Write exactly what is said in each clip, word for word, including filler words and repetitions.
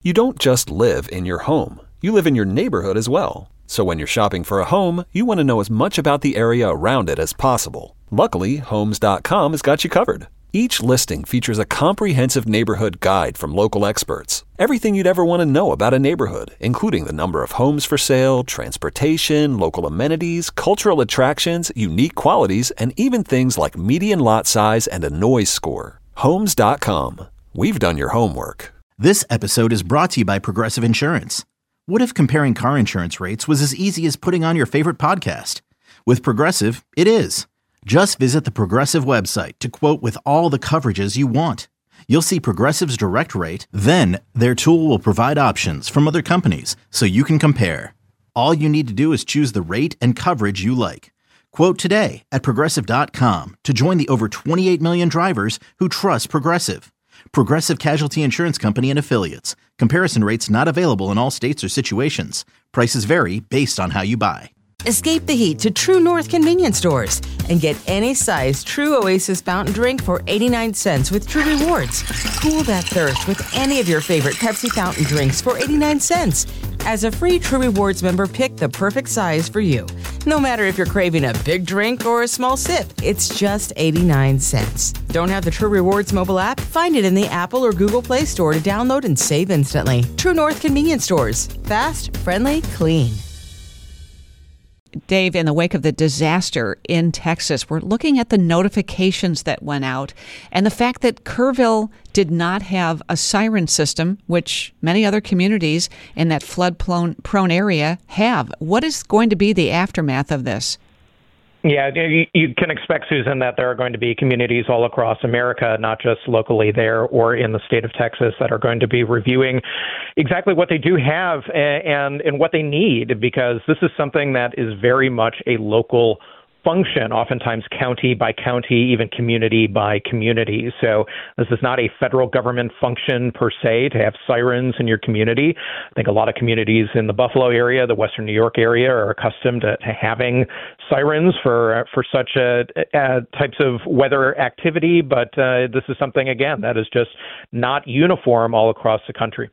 You don't just live in your home. You live in your neighborhood as well. So when you're shopping for a home, you want to know as much about the area around it as possible. Luckily, Homes dot com has got you covered. Each listing features a comprehensive neighborhood guide from local experts. Everything you'd ever want to know about a neighborhood, including the number of homes for sale, transportation, local amenities, cultural attractions, unique qualities, and even things like median lot size and a noise score. Homes dot com. We've done your homework. This episode is brought to you by Progressive Insurance. What if comparing car insurance rates was as easy as putting on your favorite podcast? With Progressive, it is. Just visit the Progressive website to quote with all the coverages you want. You'll see Progressive's direct rate, then their tool will provide options from other companies so you can compare. All you need to do is choose the rate and coverage you like. Quote today at Progressive dot com to join the over twenty-eight million drivers who trust Progressive. Progressive Casualty Insurance Company and Affiliates. Comparison rates not available in all states or situations. Prices vary based on how you buy. Escape the heat to True North convenience stores and get any size True Oasis fountain drink for eighty-nine cents with True Rewards. Cool that thirst with any of your favorite Pepsi fountain drinks for eighty-nine cents. As a free True Rewards member, pick the perfect size for you. No matter if you're craving a big drink or a small sip, it's just eighty-nine cents. Don't have the True Rewards mobile app? Find it in the Apple or Google Play Store to download and save instantly. True North convenience stores. Fast, friendly, clean. Dave, in the wake of the disaster in Texas, we're looking at the notifications that went out and the fact that Kerrville did not have a siren system, which many other communities in that flood-prone area have. What is going to be the aftermath of this? Yeah, you can expect, Susan, that there are going to be communities all across America, not just locally there or in the state of Texas, that are going to be reviewing exactly what they do have and, and what they need, because this is something that is very much a local function, oftentimes county by county, even community by community. So this is not a federal government function per se to have sirens in your community. I think a lot of communities in the Buffalo area, the Western New York area, are accustomed to, to having sirens for for such a, a types of weather activity. But uh, this is something, again, that is just not uniform all across the country.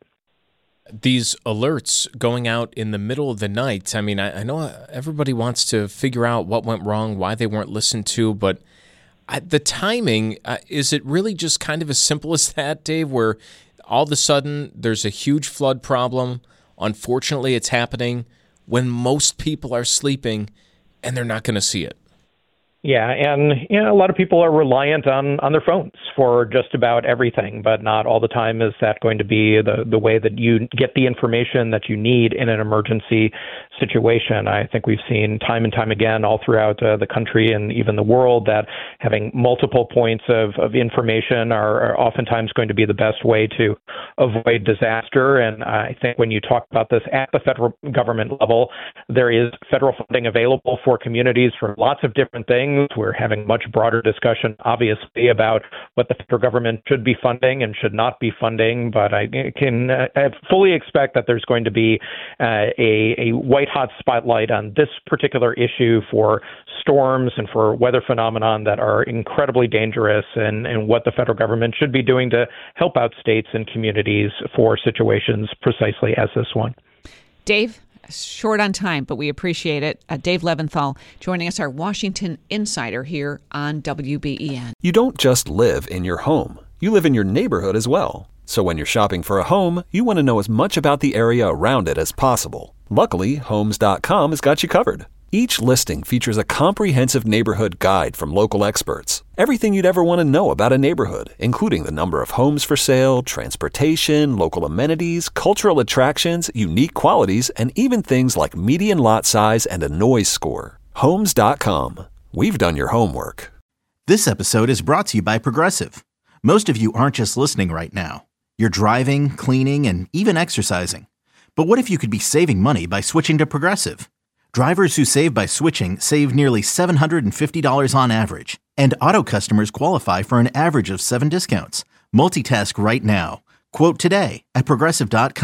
These alerts going out in the middle of the night, I mean, I, I know everybody wants to figure out what went wrong, why they weren't listened to, but I, the timing, uh, is it really just kind of as simple as that, Dave, where all of a sudden there's a huge flood problem? Unfortunately, it's happening when most people are sleeping and they're not going to see it. Yeah, and you know, a lot of people are reliant on, on their phones for just about everything, but not all the time is that going to be the, the way that you get the information that you need in an emergency situation. I think we've seen time and time again all throughout uh, the country and even the world that having multiple points of, of information are, are oftentimes going to be the best way to avoid disaster. And I think when you talk about this at the federal government level, there is federal funding available for communities for lots of different things. We're having much broader discussion, obviously, about what the federal government should be funding and should not be funding. But I can uh, I fully expect that there's going to be uh, a, a white-hot spotlight on this particular issue for storms and for weather phenomenon that are incredibly dangerous, and, and what the federal government should be doing to help out states and communities for situations precisely as this one. Dave? Short on time, but we appreciate it. Uh, Dave Leventhal joining us, our Washington insider here on W B E N. You don't just live in your home. You live in your neighborhood as well. So when you're shopping for a home, you want to know as much about the area around it as possible. Luckily, Homes dot com has got you covered. Each listing features a comprehensive neighborhood guide from local experts. Everything you'd ever want to know about a neighborhood, including the number of homes for sale, transportation, local amenities, cultural attractions, unique qualities, and even things like median lot size and a noise score. Homes dot com. We've done your homework. This episode is brought to you by Progressive. Most of you aren't just listening right now. You're driving, cleaning, and even exercising. But what if you could be saving money by switching to Progressive? Drivers who save by switching save nearly seven hundred fifty dollars on average, and auto customers qualify for an average of seven discounts. Multitask right now. Quote today at Progressive dot com.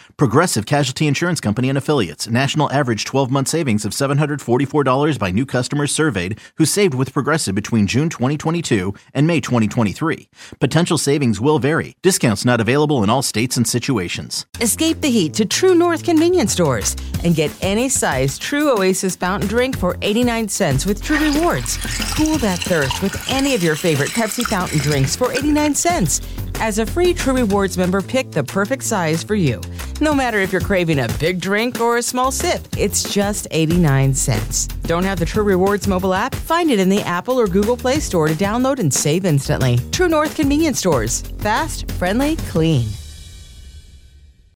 Progressive Casualty Insurance Company and Affiliates. National average twelve-month savings of seven hundred forty-four dollars by new customers surveyed who saved with Progressive between June twenty twenty-two and May twenty twenty-three. Potential savings will vary. Discounts not available in all states and situations. Escape the heat to True North convenience stores and get any size True Oasis fountain drink for eighty-nine cents with True Rewards. Cool that thirst with any of your favorite Pepsi fountain drinks for eighty-nine cents. As a free True Rewards member, pick the perfect size for you. No matter if you're craving a big drink or a small sip, it's just eighty-nine cents. Don't have the True Rewards mobile app? Find it in the Apple or Google Play Store to download and save instantly. True North convenience stores. Fast, friendly, clean.